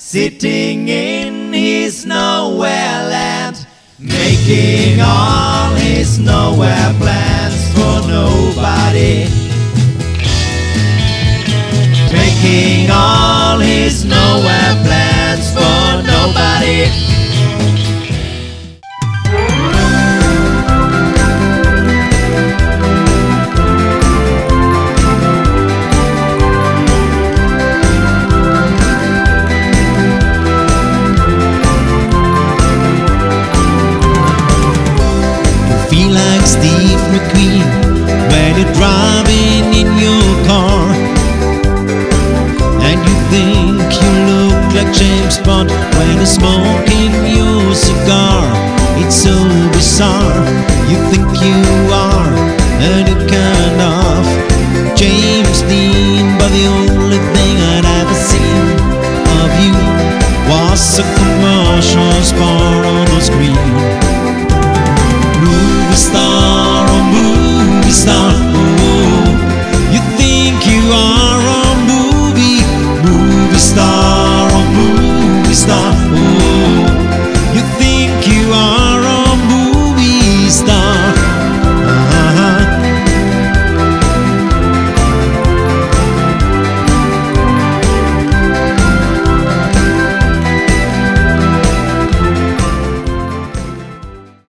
sitting in his nowhere land, making all his nowhere plans for nobody, making all his nowhere plans for nobody. Feel like Steve McQueen when you're driving in your car, and you think you look like James Bond when you're smoking your cigar. It's so bizarre, you think you are